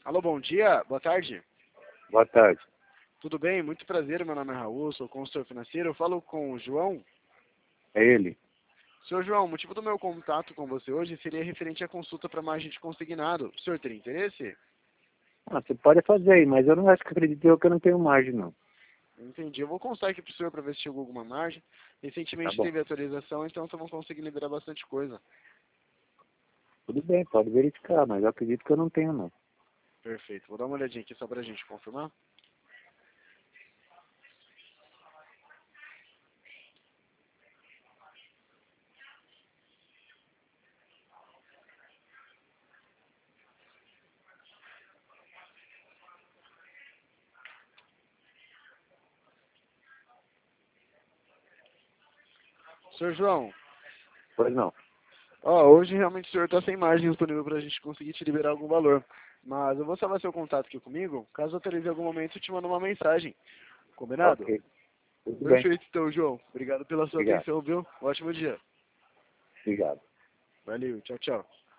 Alô, bom dia, boa tarde. Boa tarde. Tudo bem? Muito prazer, meu nome é Raul, sou consultor financeiro. Eu falo com o João. É ele? Senhor João, o motivo do meu contato com você hoje seria referente à consulta para margem de consignado. O senhor teria interesse? Ah, você pode fazer aí, mas eu não acho que acredito eu que eu não tenho margem, não. Entendi. Eu vou constar aqui para o senhor para ver se chegou alguma margem. Tá Recentemente bom. teve atualização, então estamos conseguindo liberar bastante coisa. Tudo bem, pode verificar, mas eu acredito que eu não tenho, não. Perfeito. Vou dar uma olhadinha aqui só para a gente confirmar. Senhor João, Pois não. hoje realmente o senhor está sem margem disponível para a gente conseguir te liberar algum valor. Mas eu vou salvar seu contato aqui comigo. Caso atualize em algum momento, eu te mando uma mensagem. Combinado? Ok. Tudo bem. Perfeito, então, João. Obrigado pela sua Obrigado. atenção, viu? Um ótimo dia. Obrigado. Valeu, tchau, tchau.